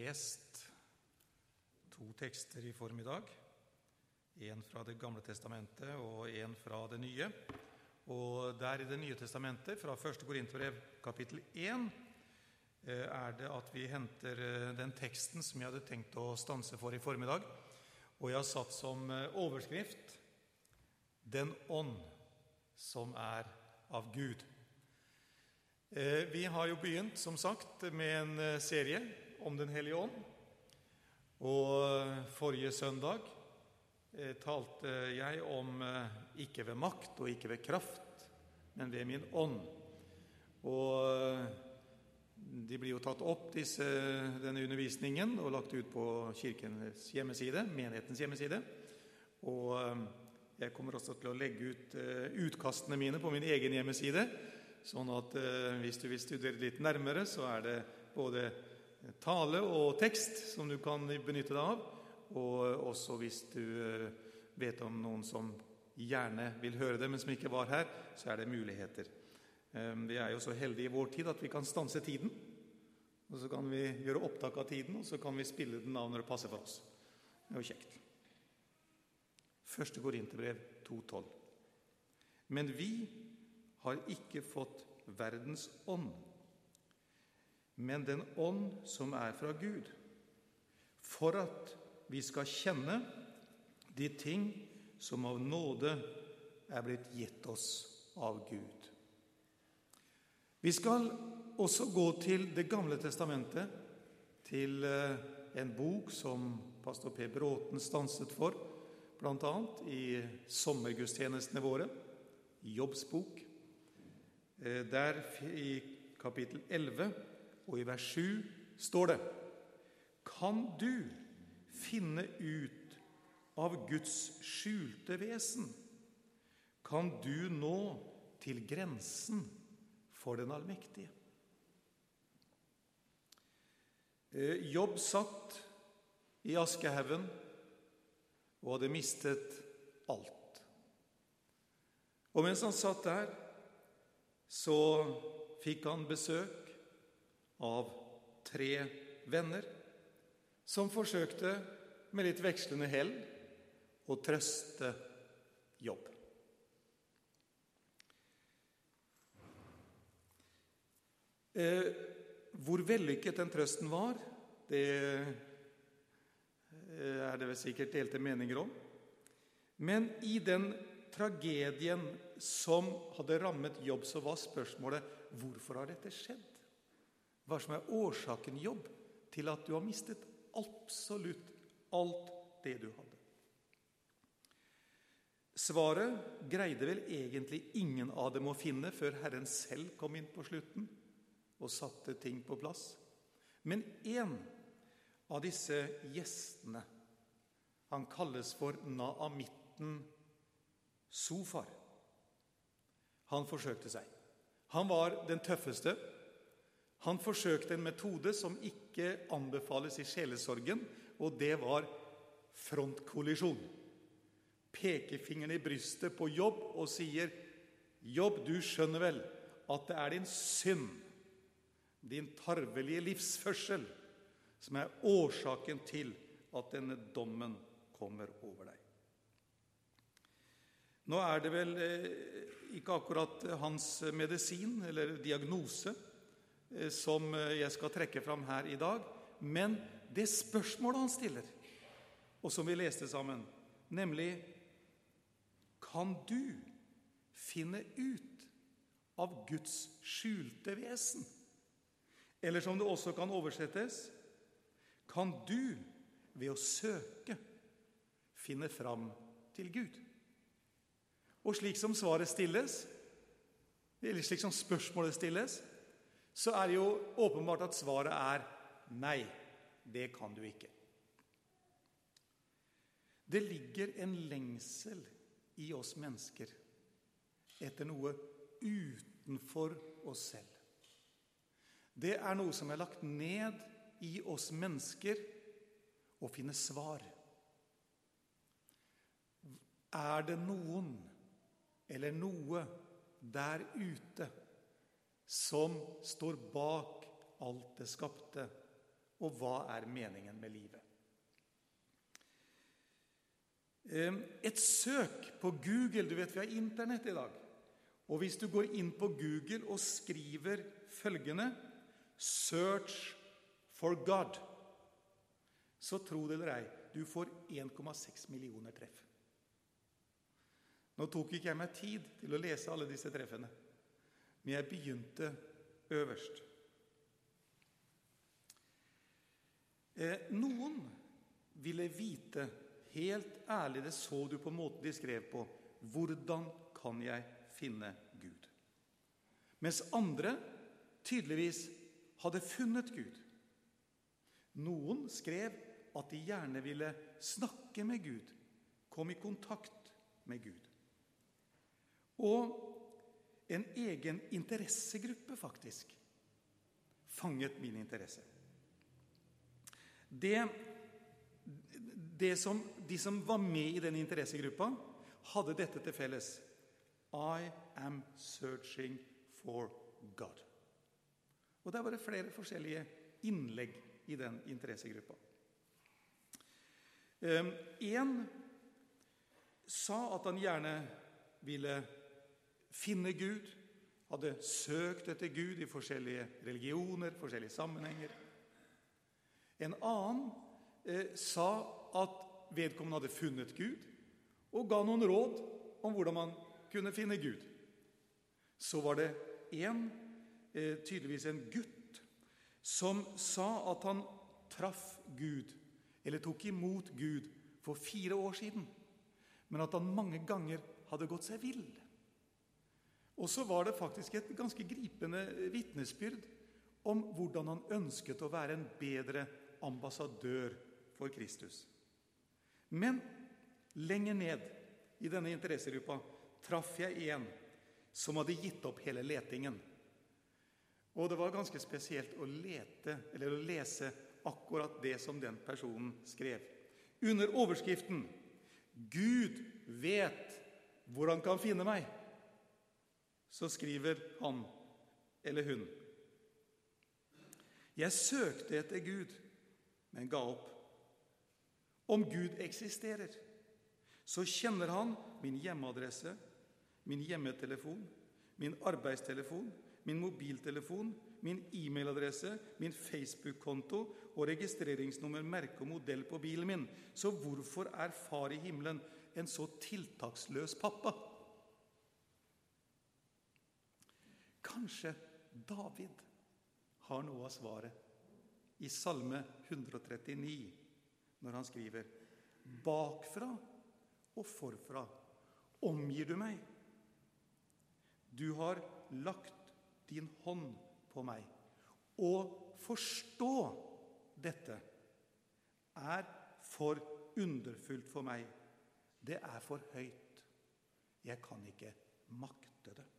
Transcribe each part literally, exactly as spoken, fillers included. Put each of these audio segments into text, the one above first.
lest to tekster i formiddag. En fra det gamle testamentet og en fra det nye. Og der i det nye testamentet, fra første Korinterbrev kapittel én, er det at vi henter den teksten som jeg hadde tenkt å stanse for i formiddag. Og jeg har satt som overskrift «Den ånd som er av Gud». Vi har jo begynt, som sagt, med en serie om den hellige ånd. Og forrige søndag talte jeg om ikke ved makt og ikke ved kraft, men ved min ånd. Og de blir jo tatt opp, disse, denne undervisningen, og lagt ut på kirkens hjemmeside, menighetens hjemmeside. Og jeg kommer også til å legge ut utkastene mine på min egen hjemmeside, sånn at hvis du vil studere litt nærmere, så er det både tale og tekst som du kan benytte deg av, og også hvis du vet om noen som gjerne vil høre det, men som ikke var her, så er det muligheter. Vi er jo så heldige i vår tid at vi kan stanse tiden, og så kan vi gjøre opptak av tiden, og så kan vi spille den av når det passer for oss. Det er jo kjekt. Første Korinterbrev to tolv. Men vi har ikke fått verdens ånd, men den ånd som er fra Gud, for at vi skal kjenne de ting som av nåde er blitt gitt oss av Gud. Vi skal også gå til det gamle testamentet, til en bok som pastor P. Bråten stanset for, blant annet i sommergudstjenestene våre, Jobbs bok. Der i kapittel elleve og i vers sju står det: Kan du finne ut av Guds skjulte vesen? Kan du nå til grensen for den allmektige? Jobb satt i askehaugen og hadde mistet alt. Og mens han satt der, så fikk han besøk av tre venner som forsøkte med litt vekslende hell å trøste Jobb. Eh, hvor vellykket den trøsten var, det er det vel sikkert delte meninger om. Men i den tragedien som hadde rammet Jobb, så var spørsmålet: hvorfor har dette skjedd? Hva som er årsaken, Jobb, til at du har mistet absolutt alt det du hadde? Svaret greide vel egentlig ingen av dem å finne før Herren selv kom inn på slutten og satte ting på plass. Men en av disse gjestene, han kalles for Naamitten Sofar. Han forsøkte seg. Han var den tøffeste. Han forsøkte en metode som ikke anbefales i sjelesorgen, og det var frontkollisjon. Pekefingeren i brystet på Jobb og sier: Jobb, du skjønner vel at det er din synd, din tarvelige livsførsel, som er årsaken til at denne dommen kommer over deg. Nå er det vel ikke akkurat hans medisin eller diagnose som jeg skal trekke fram her i dag, men det spørsmålet han stiller, og som vi leste sammen, nemlig: kan du finne ut av Guds skjulte vesen? Eller som det også kan oversettes: kan du ved å søke finne fram til Gud? Og slik som svaret stilles, eller slik som spørsmålet stilles, så er det jo åpenbart at svaret er nei, det kan du ikke. Det ligger en lengsel i oss mennesker etter noe utenfor oss selv. Det er noe som er lagt ned i oss mennesker å finne svar. Er det noen eller noe der ute som står bak alt det skapte, og hva er meningen med livet? Et søk på Google, du vet vi har internett i dag, og hvis du går inn på Google og skriver følgende, search for God, så tro det eller ei, du får en komma seks millioner treff. Nå tok ikke jeg meg tid til å lese alle disse treffene, men jeg begynte øverst. Eh, noen ville vite, helt ærlig, det så du på måten de skrev på, hvordan kan jeg finne Gud? Mens andre tydeligvis hadde funnet Gud. Noen skrev at de gjerne ville snakke med Gud, komme i kontakt med Gud. Og en egen interessegruppe faktisk fanget min interesse. Det, det som, de som var med i den interessegruppa hadde dette til felles. I am searching for God. Og der var det flere forskjellige innlegg i den interessegruppa. Um, en sa at han gjerne ville finne Gud, hadde søkt etter Gud i forskjellige religioner, forskjellige sammenhenger. En annen eh, sa at vedkommende hadde funnet Gud, og ga noen råd om hvordan man kunne finne Gud. Så var det en, eh, tydeligvis en gutt, som sa at han traff Gud, eller tok imot Gud for fire år siden, men at han mange ganger hadde gått seg vill. Og så var det faktisk et ganske gripende vitnesbyrd om hvordan han ønsket å være en bedre ambassadør for Kristus. Men lenger ned i denne interessegruppa traff jeg en som hadde gitt opp hele letingen. Og det var ganske spesielt å lete, eller å lese akkurat det som den personen skrev. Under overskriften «Gud vet hvor han kan finne meg», så skriver han eller hun: «Jeg søkte etter Gud, men ga opp. Om Gud eksisterer, så kjenner han min hjemmeadresse, min hjemmetelefon, min arbeidstelefon, min mobiltelefon, min e-mailadresse, min Facebook-konto og registreringsnummer, merke og modell på bilen min. Så hvorfor er far i himmelen en så tiltaksløs pappa?» Kanskje David har noe av svaret i Salme hundre trettini, når han skriver: «Bakfra og forfra omgir du meg. Du har lagt din hånd på meg. Og forstå dette er for underfullt for meg. Det er for høyt. Jeg kan ikke makte det.»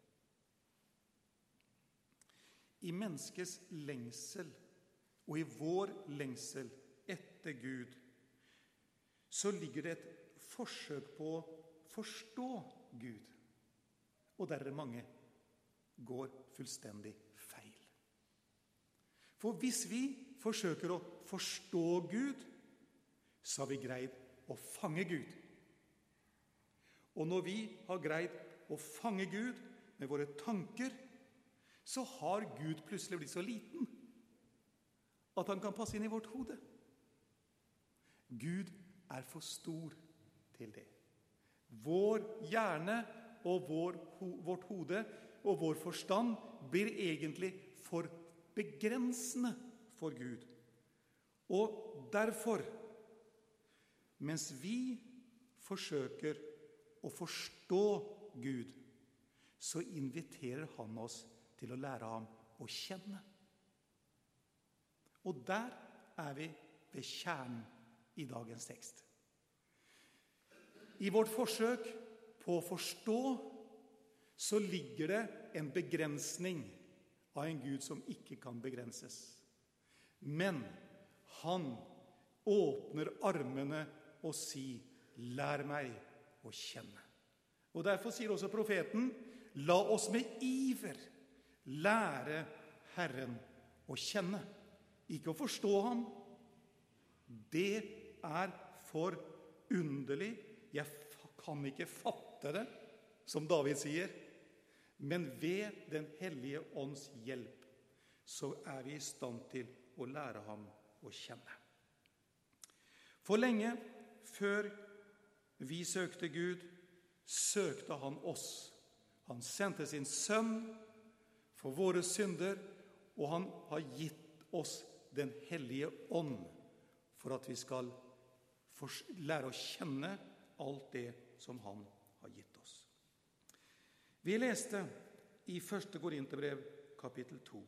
I menneskets lengsel og i vår lengsel etter Gud så ligger det et forsøk på å forstå Gud. Og der er det mange går fullstendig feil. For hvis vi forsøker å forstå Gud, så har vi greid å fange Gud. Og når vi har greid å fange Gud med våre tanker, så har Gud plutselig blitt så liten at han kan passe inn i vårt hode. Gud er for stor til det. Vår hjerne og vår, vårt hode og vår forstand blir egentlig for begrensende for Gud. Og derfor, mens vi forsøker å forstå Gud, så inviterer han oss til å lære ham å kjenne. Og der er vi ved kjernen i dagens tekst. I vårt forsøk på å forstå så ligger det en begrensning av en Gud som ikke kan begrenses. Men han åpner armene og sier: «Lær meg å kjenne.» Og derfor sier også profeten: «La oss med iver lære Herren å kjenne.» ikke å forstå ham. Det er for underlig. Jeg kan ikke fatte det, som David sier. Men ved den hellige ånds hjelp, så er vi i stand til å lære ham å kjenne. For lenge før vi søkte Gud, søkte han oss. Han sendte sin sønn for våre synder, og han har gitt oss den hellige ånd for at vi skal lære å kjenne alt det som han har gitt oss. Vi leste i første Korinterbrev kapittel to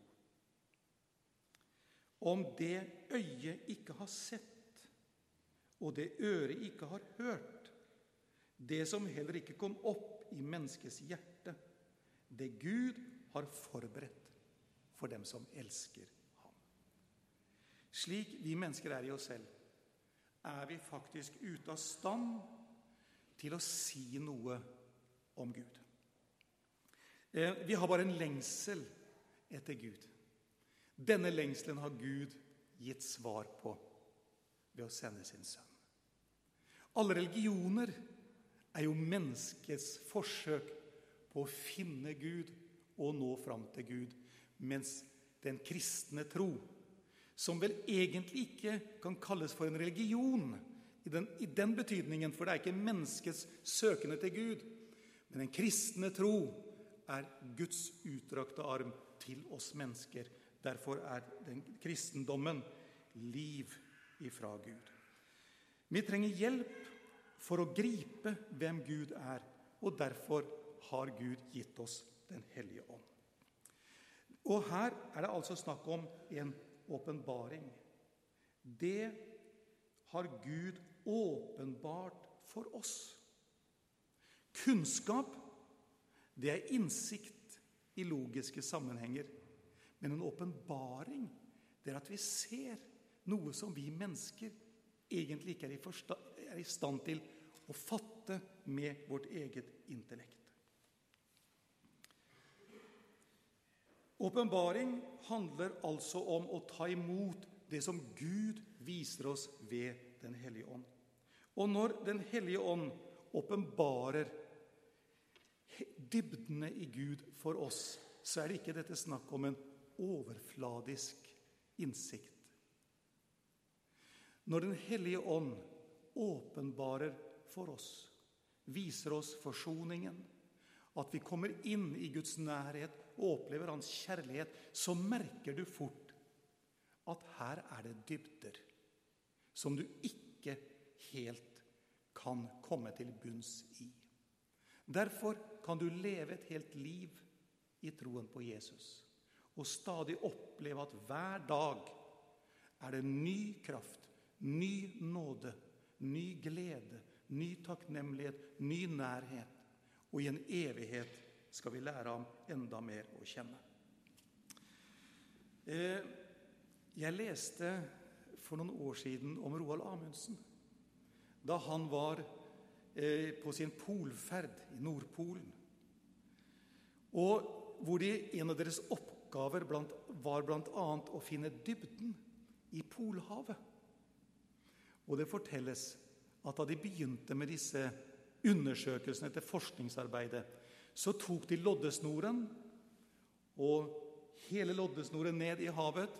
om det øyet ikke har sett, og det øret ikke har hørt, det som heller ikke kom opp i menneskets hjerte, det Gud har forberedt for dem som elsker ham. Slik vi mennesker er i oss selv, er vi faktisk ute av stand til å si noe om Gud. Vi har bare en lengsel etter Gud. Denne lengselen har Gud gitt svar på ved å sende sin sønn. Alle religioner er jo menneskets forsøk på å finne Gud og nå fram til Gud, mens den kristne tro, som vel egentlig ikke kan kalles for en religion i den, i den betydningen, for det er ikke menneskets søkende til Gud, men den kristne tro er Guds utrakte arm til oss mennesker. Derfor er den kristendommen liv ifra Gud. Vi trenger hjelp for å gripe hvem Gud er, og derfor har Gud gitt oss den hellige ånd. Og her er det altså snakk om en åpenbaring. Det har Gud åpenbart for oss. Kunnskap, det er innsikt i logiske sammenhenger, men en åpenbaring, det er at vi ser noe som vi mennesker egentlig ikke er i, forsta- er i stand til å fatte med vårt eget intellekt. Åpenbaring handler altså om å ta imot det som Gud viser oss ved den hellige ånd. Og når den hellige ånd åpenbarer dybdene i Gud for oss, så er det ikke dette snakk om en overfladisk innsikt. Når den hellige ånd åpenbarer for oss, viser oss forsoningen, at vi kommer inn i Guds nærhet og opplever hans kjærlighet, så merker du fort at her er det dybder som du ikke helt kan komme til bunns i. Derfor kan du leve et helt liv i troen på Jesus, og stadig oppleve at hver dag er det ny kraft, ny nåde, ny glede, ny takknemlighet, ny nærhet, og i en evighet skal vi lære ham enda mer å kjenne. Jeg leste for noen år siden om Roald Amundsen, da han var på sin polferd i Nordpolen, og hvor de, en av deres oppgaver blant, var blant annet å finne dybden i Polhavet. Og det fortelles at da de begynte med disse undersøkelsene til forskningsarbeidet, så tok de loddesnoren og hele loddesnoren ned i havet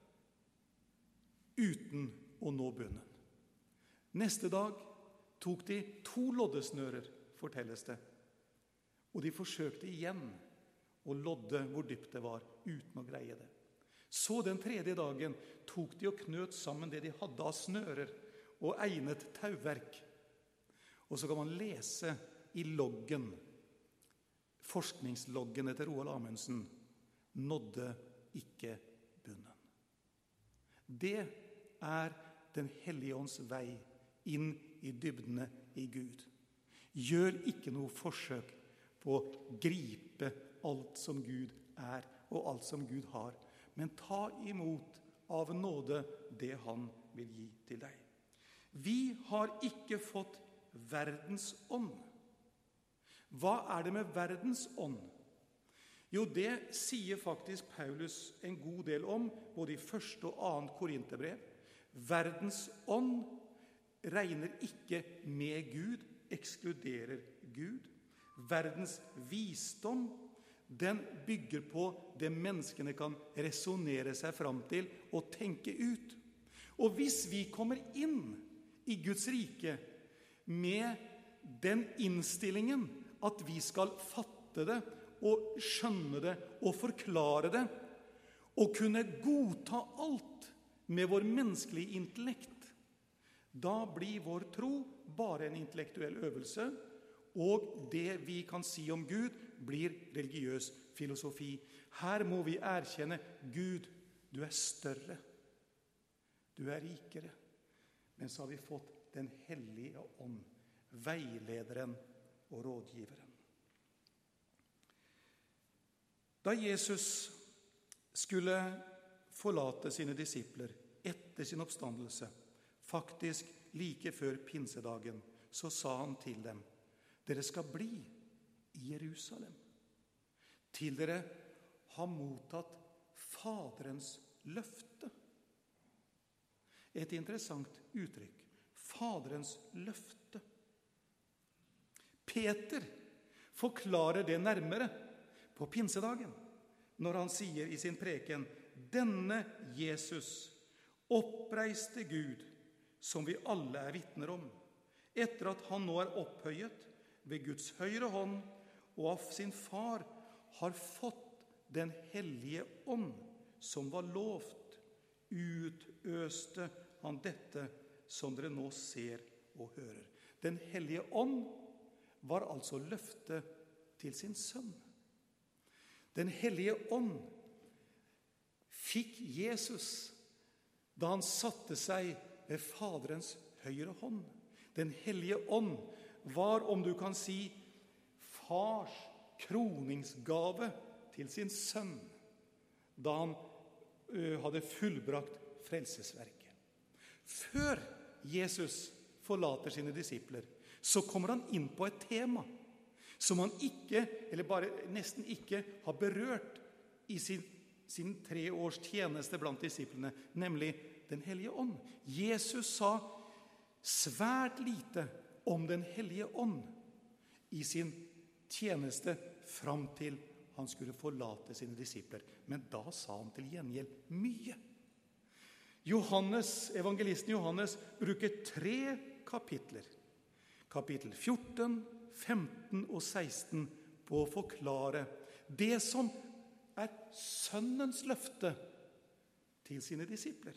uten å nå bunnen. Neste dag tok de to loddesnører, fortelles det, og de forsøkte igjen å lodde hvor dypt det var, uten å greie det. Så den tredje dagen tok de og knøt sammen det de hadde av snører og egnet tauverk. Og så kan man lese i loggen, forskningsloggen etter Roald Amundsen, nådde ikke bunnen. Det er den hellige ånds vei inn i dybdene i Gud. Gjør ikke noe forsøk på å gripe alt som Gud er og alt som Gud har, men ta imot av nåde det han vil gi til deg. Vi har ikke fått verdens ånd. Hva er det med verdens ånd? Jo, det sier faktisk Paulus en god del om, både i første og annet Korinterbrev. Verdens ånd regner ikke med Gud, ekskluderer Gud. Verdens visdom, den bygger på det menneskene kan resonere seg fram til og tenke ut. Og hvis vi kommer inn i Guds rike med den innstillingen at vi skal fatte det og skjønne det og forklare det, og kunne godta alt med vår menneskelige intellekt, da blir vår tro bare en intellektuell øvelse, og det vi kan si om Gud blir religiøs filosofi. Her må vi erkjenne Gud, du er større, du er rikere. Men så har vi fått den hellige ånd, veilederen og rådgiveren. Da Jesus skulle forlate sine disipler etter sin oppstandelse, faktisk like før pinsedagen, så sa han til dem: dere skal bli i Jerusalem, til dere har mottatt Faderens løfte. Et interessant uttrykk. Faderens løfte. Peter forklarer det nærmere på pinsedagen, når han sier i sin preken: denne Jesus oppreiste Gud, som vi alle er vitner om, etter at han nå er opphøyet ved Guds høyre hånd, og av sin far har fått den hellige ånd, som var lovt, utøste han dette som dere nå ser og hører. Den hellige ånd var altså løftet til sin sønn. Den hellige ånd fikk Jesus da han satte seg ved Faderens høyre hånd. Den hellige ånd var, om du kan si, fars kroningsgave til sin sønn, da han ø, hadde fullbrakt frelsesverket. Før Jesus forlater sine disipler, så kommer han inn på et tema som han ikke, eller bare nesten ikke, har berørt i sin, sin tre års tjeneste blant disiplene, nemlig den hellige ånd. Jesus sa svært lite om den hellige ånd i sin tjeneste fram til han skulle forlate sine disipler. Men da sa han til gjengjeld mye. Johannes, evangelisten Johannes bruker tre kapitler, kapittel fjorten, femten og seksten, på å forklare det som er sønnens løfte til sine disipler.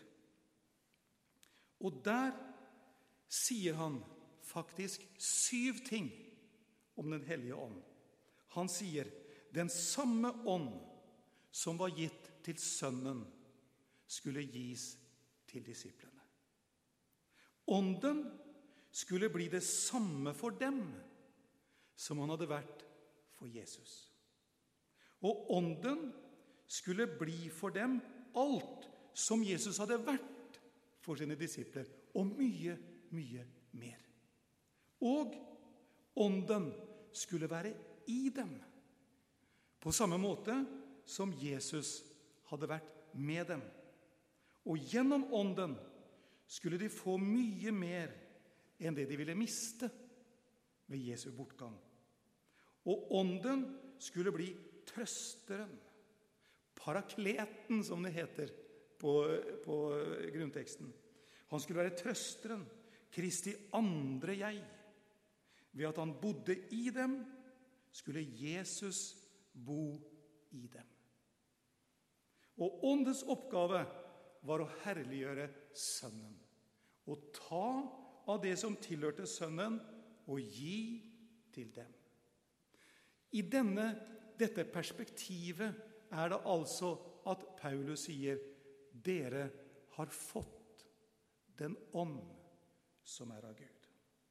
Og der sier han faktisk syv ting om den hellige ånd. Han sier, den samme ånd som var gitt til sønnen skulle gis til disiplene. Ånden skulle bli det samme for dem som han hadde vært for Jesus. Og ånden skulle bli for dem alt som Jesus hadde vært for sine disipler, og mye, mye mer. Og ånden skulle være i dem, på samme måte som Jesus hadde vært med dem. Og gjennom ånden skulle de få mye mer enn det de ville miste ved Jesu bortgang. Og ånden skulle bli trøsteren, parakleten som det heter på, på grunnteksten. Han skulle være trøsteren, Kristi andre jeg. Ved at han bodde i dem, skulle Jesus bo i dem. Og åndens oppgave var å herliggjøre sønnen, og ta av det som tilhørte sønnen, og gi til dem. I denne, dette perspektivet er det altså at Paulus sier, dere har fått den ånd som er av Gud.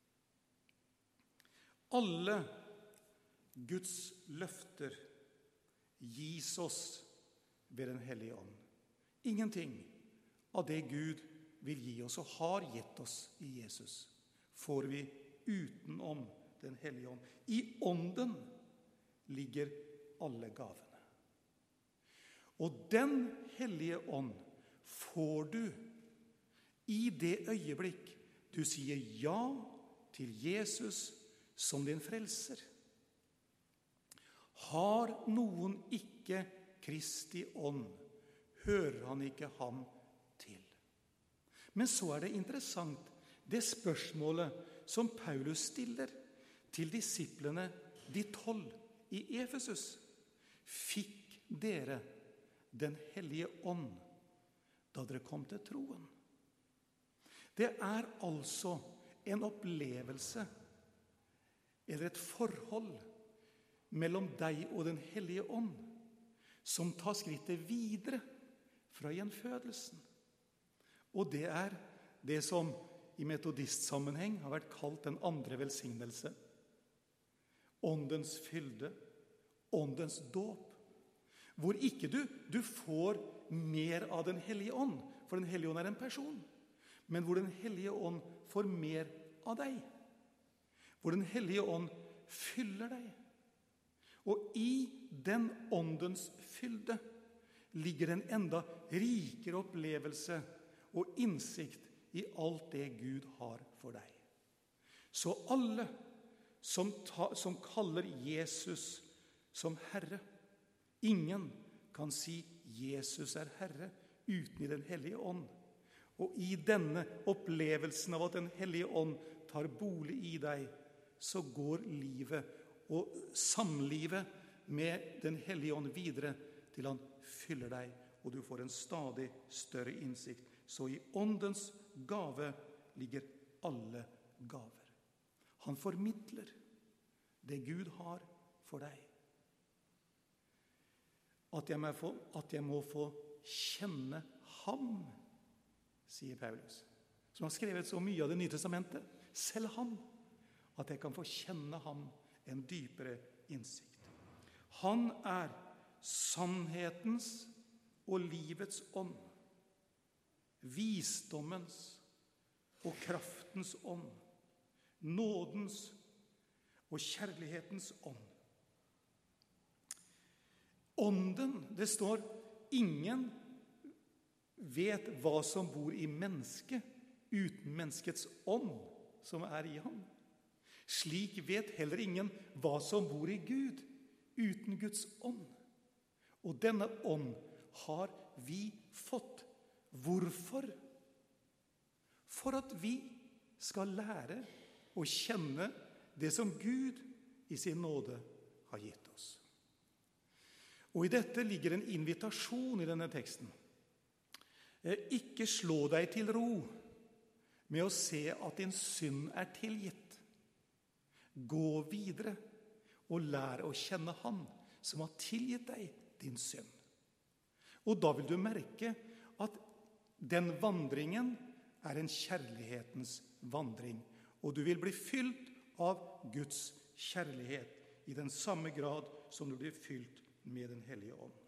Alle Guds løfter gis oss ved den hellige ånd. Ingenting av det Gud vil gi oss og har gitt oss i Jesus, får vi utenom den hellige ånd. I ånden ligger alle gavene. Og den hellige ånd får du i det øyeblikk du sier ja til Jesus som din frelser. Har noen ikke Kristi ånd, hører han ikke ham til. Men så er det interessant, det spørsmålet som Paulus stiller til disiplene, de tolv i Efesus. Fikk dere den hellige ånd da dere kom til troen? Det er altså en opplevelse eller et forhold mellom deg og den hellige ånd som tar skrittet videre fra gjenfødelsen. Og det er det som i metodistsammenheng har vært kalt den andre velsignelse. Åndens fylde, åndens dåp. Hvor ikke du, du får mer av den hellige ånd, for den hellige ånd er en person. Men hvor den hellige ånd får mer av deg. Hvor den hellige ånd fyller deg. Og i den åndens fylde ligger en enda rikere opplevelse og innsikt i alt det Gud har for deg. Så alle som, ta, som kaller Jesus som Herre, ingen kan si Jesus er Herre uten i den hellige ånd. Og i denne opplevelsen av at den hellige ånd tar bolig i deg, så går livet og samlivet med den hellige ånd videre til han fyller deg, og du får en stadig større innsikt. Så i åndens gave ligger alle gaver. Han formidler det Gud har for deg. At jeg må få, at jeg må få kjenne ham, sier Paulus, som har skrevet så mye av det nye testamentet, selv ham, at jeg kan få kjenne ham en dypere innsikt. Han er sannhetens og livets ånd, visdommens og kraftens ånd, nådens og kjærlighetens ånd. Ånden, det står, ingen vet hva som bor i mennesket uten menneskets ånd som er i ham. Slik vet heller ingen hva som bor i Gud uten Guds ånd. Og denne ånd har vi fått. Hvorfor? For at vi skal lære å kjenne det som Gud i sin nåde har gitt oss. Og i dette ligger en invitasjon i denne teksten. Ikke slå deg til ro med å se at din synd er tilgitt. Gå videre og lær å kjenne Han som har tilgitt deg din synd. Og da vil du merke at den vandringen er en kjærlighetens vandring, og du vil bli fylt av Guds kjærlighet i den samme grad som du blir fylt med den hellige ånd.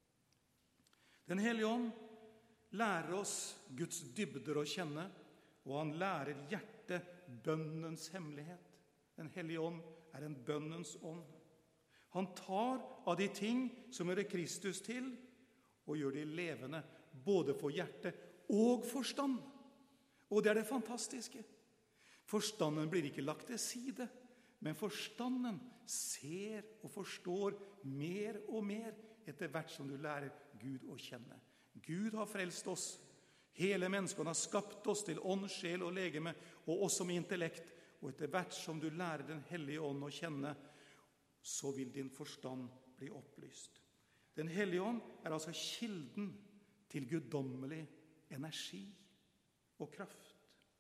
Den hellige ånd lærer oss Guds dybder å kjenne, og han lærer hjertet bønnens hemmelighet. Den hellige ånd er en bønnens ånd. Han tar av de ting som hører Kristus til, og gjør de levende, både for hjerte og forstand. Og det er det fantastiske. Forstanden blir ikke lagt til side, men forstanden ser og forstår mer og mer etter hvert som du lærer Gud å kjenne. Gud har frelst oss. Hele mennesket har skapt oss til ånd, sjel og legeme, og også med intellekt. Og etter hvert som du lærer den hellige ånd å kjenne, så vil din forstand bli opplyst. Den hellige ånd er altså kilden til guddommelig energi og kraft.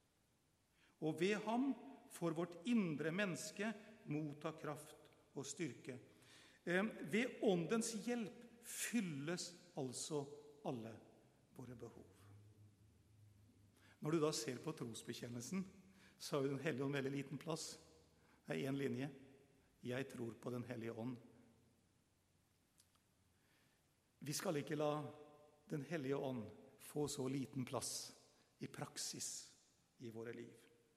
Og ved ham får vårt indre menneske motta kraft og styrke. Ved åndens hjelp fylles altså alle våre behov. Når du da ser på trosbekjennelsen, så har jo den hellige ånd veldig liten plass. Det er en linje. Jeg tror på den hellige ånd. Vi skal ikke la den hellige ånd få så liten plass i praksis i våre liv.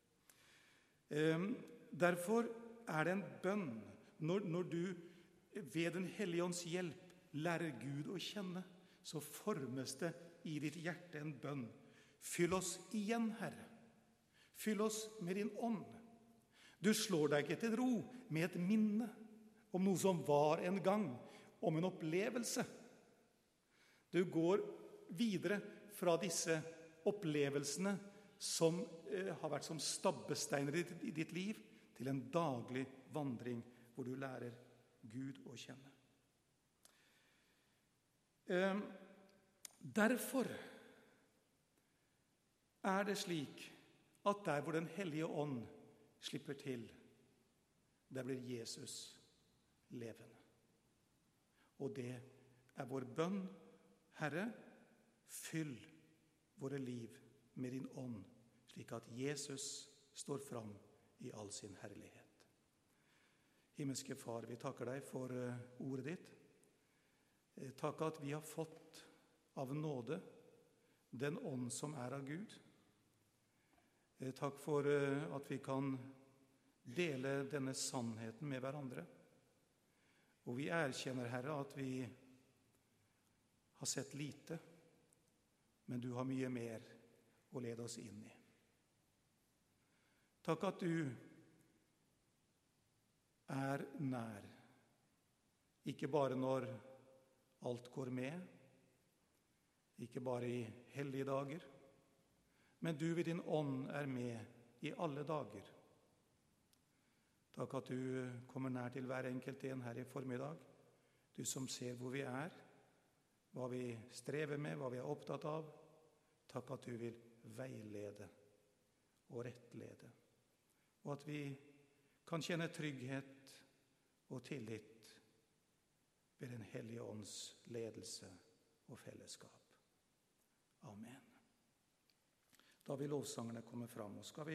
Derfor er det en bønn når, når du ved den hellige ånds hjelp lærer Gud å kjenne, så formes det i ditt hjerte en bønn. Fyll oss igjen, Herre. Fyll oss med din ånd. Du slår deg ikke til ro med et minne om noe som var en gang, om en opplevelse. Du går videre fra disse opplevelsene som eh, har vært som stabbesteiner i, i ditt liv, til en daglig vandring hvor du lærer Gud å kjenne. Eh, derfor er det slik at der hvor Den hellige ånd slipper til, der blir Jesus levende. Og det er vår bønn. Herre, fyll våre liv med din ånd, slik at Jesus står fram i all sin herlighet. Himmelske Far, vi takker deg for ordet ditt. Takk at vi har fått av nåde den ånd som er av Gud. Takk for at vi kan dele denne sannheten med hverandre. Og vi erkjenner, Herre, at vi har sett lite, men du har mye mer å lede oss inn i. Takk at du er nær, ikke bare når alt går med, ikke bare i hellige dager, men du ved din ånd er med i alle dager. Takk at du kommer nær til hver enkelt en her i formiddag, du som ser hvor vi er, hva vi strever med, hva vi er opptatt av. Takk at du vil veilede og rettlede, og at vi kan kjenne trygghet og tillit ved Den hellige ånds ledelse og fellesskap. Amen. Da vil lovsangerne komme fram, og skal vi